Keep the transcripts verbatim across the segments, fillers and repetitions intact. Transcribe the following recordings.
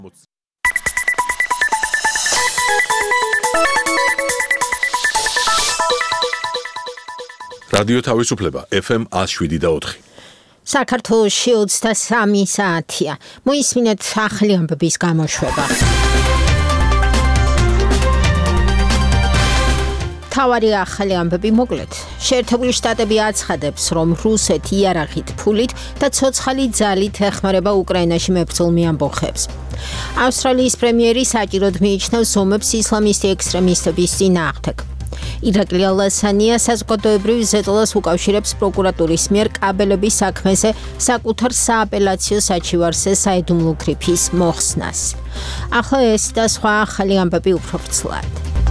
რადიო თავისუფლება F M one oh seven და four. საქართველოში ოცდასამი საათია. მოისმინეთ ახალი ამბების გამოშვება. თავარი ახალი ამბები მოკლედ. შეერთებული შტატები აცხადებს, რომ რუსეთი იარაღით, ფულით და ცოცხალი ძალით ეხმარება უკრაინაში მებრძოლ ამბოხებს. ავსტრალიის პრემიერი საჭიროდ მიიჩნევს ომებს ისლამისტი ექსტრემისტების წინააღმდეგ. ირაკლი ალასანია საზოგადოებრივ ზეწოლას უკავშირებს პროკურატურის მიერ კაბელების საქმეზე საკუთარ სააპელაციო საჩივარზე საიდუმლო გრიფის მოხსნას. ახლა ეს და სხვა ახალი ამბები უფრო ვრცლად.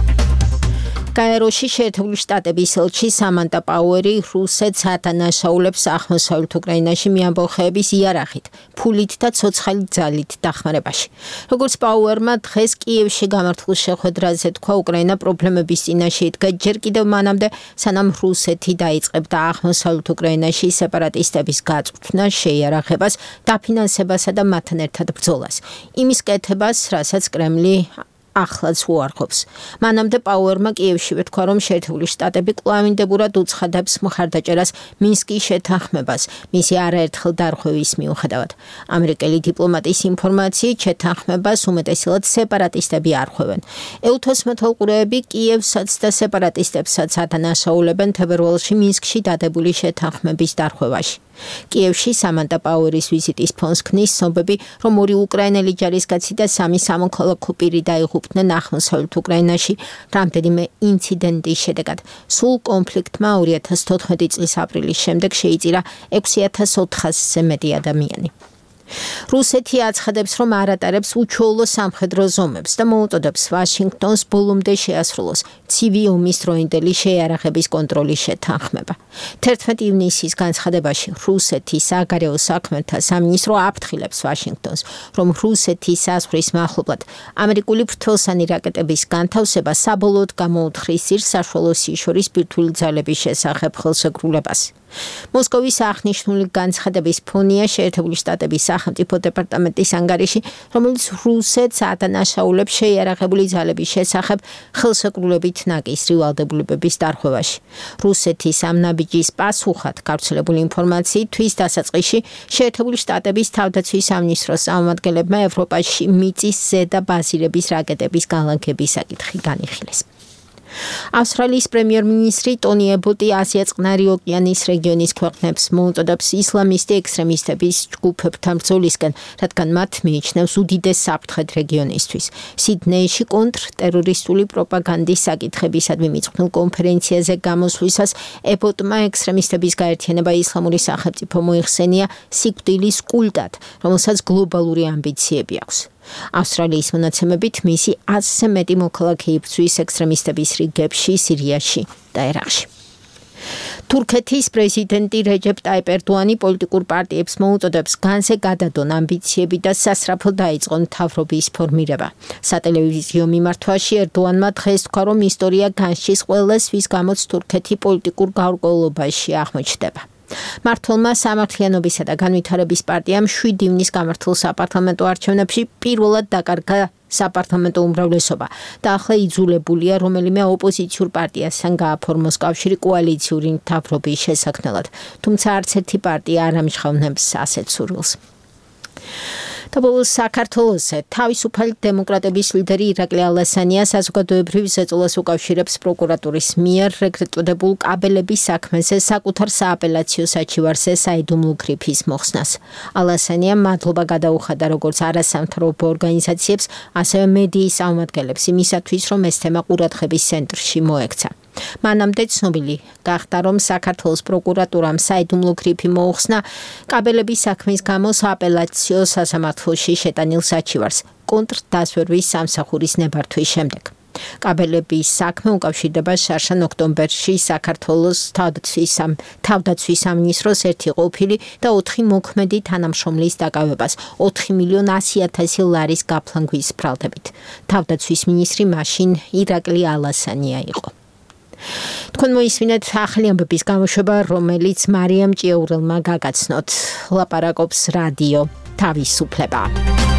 გაეროში შეერთებული შტატების ელჩი სამანტა პაუერი რუსეთს ათანაშაულებს აღმოსავლეთ უკრაინაში მიამბოხეების იარაღით, ფულით და ცოცხალი ძალით დახმარებაში. როგორც პაუერმა დღეს კიევში გამართულ შეხვედრაზე თქვა, უკრაინა პრობლემების წინაშე იდგა ჯერ კიდევ მანამდე, სანამ რუსეთი დაიწყებდა აღმოსავლეთ უკრაინაში სეპარატისტების გაწვრთნას, შეიარაღებას, დაფინანსებასა და მათთან ერთად ბრძოლას. იმის კეთებას, რასაც კრემლი ახლაც უარყოფს. მანამდე პაუერმა კიევში ვეთქვა, რომ შეერთებული შტატები კვლავინდებურად უცხადებს მხარდაჭერას მინსკის შეთანხმებას, მისი არაერთხელ დარღვევის მიუხედავად. ამერიკელი დიპლომატის ინფორმაციით შეთანხმებას უმეტესად სეპარატისტები არღვევენ. ეუთოს მეთვალყურეები კიევსაც და სეპარატისტებსაც ათანაშაულებენ თებერვალში მინსკში დადებული შეთანხმების დარღვევაში. კიევში სამანტა პაუერის ვიზიტის ფონს ქმნის ცნობები, რომ ორი უკრაინელი ჯარისკაცი და სამი სამოქალაქო პირი დაიღუპნენ აღმოსავლეთ უკრაინაში რამდენიმე ინციდენტის შედეგად. სულ კონფლიქტმა ორი ათას თოთხმეტი წლის აპრილის შემდეგ შეიწირა ექვსი ათას ოთხასზე მეტი ადამიანი. რუსეთი აცხადებს, რომ არ ატარებს უჩვეულო სამხედრო ზომებს და მოუწოდებს ვაშინგტონს ბოლომდე შეასრულოს ცივი ომის დროინდელი შეიარაღების კონტროლის შეთანხმება. თერთმეტი ივნისის განცხადებაში რუსეთის საგარეო საქმეთა სამინისტრო აფრთხილებს ვაშინგტონს, რომ რუსეთის საზღვრის მახლობლად ამერიკული ფრთოსანი რაკეტების განთავსება საბოლოოდ გამოუთხრის საშუალო სიშორის ბირთვული ძალების შესახებ ხელშეკრულებას. მოსკოვის აღნიშნული განცხადების ფონია შეერთებული შტატების სახელმწიფო დეპარტამენტის ანგარიში, რომელიც რუსეთს ათანაშაულებს შეიარაღებული ძალების შესახებ ხელშეკრულებით ნაკისრი ვალდებულებების დარღვევაში. რუსეთის ამ ნაბიჯის პასუხად გავრცელებული ინფორმაციით თვის დასაწყისში შეერთებული შტატების თავდაცვის სამინისტროს წარმომადგენლებმა ევროპაში მიწის ზედა ბაზირების რაკეტების განლაგების საკითხი განიხილეს. ავსტრალიის პრემიერ-მინისტრი ტონი ებოტი აზია-წყნარი ოკეანის რეგიონის ქვეყნებს მოუწოდებს ისლამისტი ექსტრემისტების ჯგუფებთან ბრძოლისკენ, რადგან მათ მიიჩნევს უდიდეს საფრთხედ რეგიონისთვის. სიდნეიში კონტრტერორისტული პროპაგანდის საკითხებისადმი მიწყვნილ კონფერენციაზე გამოსვლისას ებოტმა ექსტრემისტების გაერთიანება ისლამური სახელმწიფო მოიხსენია სიკვდილის კულტად, რომელსაც გლობალური ამბიციები აქვს. ავსტრალიის მონაცემებით მისი ათზე მეტი მოქალაქე იბრძვის ექსტრემისტების რიგებში სირიაში და ერაყში. თურქეთის პრეზიდენტი რეჯეპ ტაიპ ერდოანი პოლიტიკურ პარტიებს მოუწოდებს განზე გადადონ ამბიციები და სასწრაფოდ დაიწყონ მთავრობის ფორმირება. სატელევიზიო მიმართვაში ერდოანმა დღეს თქვა, რომ ისტორია განსჯის ყველას, ვის გამოც თურქეთი პოლიტიკურ გაურკვევლობაში აღმოჩნდება. მმართველმა სამართლიანობისა და განვითარების პარტიამ შვიდი ივნის გამართულ საპარლამენტო არჩევნებში პირველად დაკარგა საპარლამენტო უმრავლესობა და ახლა იძულებულია რომელიმე ოპოზიციურ პარტიასთან გააფორმოს კავშირი კოალიციური მთავრობის შესაქმნელად, თუმცა არც ერთი პარტია არ ამჟღავნებს ასეთ სურვილს. თბილისის საქართველოსზე თავისუფალი დემოკრატების ლიდერი ირაკლი ალასანია საზოგადოებრივ ზეწოლას უკავშირებს პროკურატურის მიერ რეგრეტებულ კაბელების საქმეზე საკუთარ სააპელაციო საჩივარზე საიდუმლო გრიფის მოხსნას. ალასანია მადლობა გადაუხადა როგორც არასამთავრობო ორგანიზაციებს, ასევე მედიის წარმომადგენლებს იმისათვის, რომ ეს თემა ყურადღების ცენტრში მოექცა. მანამდე ცნობილი გახდა, რომ საქართველოს პროკურატურამ საიდუმლო გრიფი მოუხსნა კაბელების საქმის გამო სააპელაციო სასამართლოში შეტანილ საჩივარს კონტრდაზვერვის სამსახურის ნებართვის შემდეგ. კაბელების საქმე უკავშირდება შარშან ოქტომბერში საქართველოს თავდაცვის სამინისტროს ერთი ყოფილი და ოთხი მოქმედი თანამშრომლის დაკავებას ოთხი მილიონი ასი ათასი ლარის გაფლანგვის ბრალდებით. თავდაცვის მინისტრი მაშინ ირაკლი ალასანია იყო. თქვენ მოისმინეთ ახალი ამბების გამოშვება, რომელიც მარიამ ჭიაურელმა გაგაცნოთ. ლაპარაკობს რადიო თავისუფლება.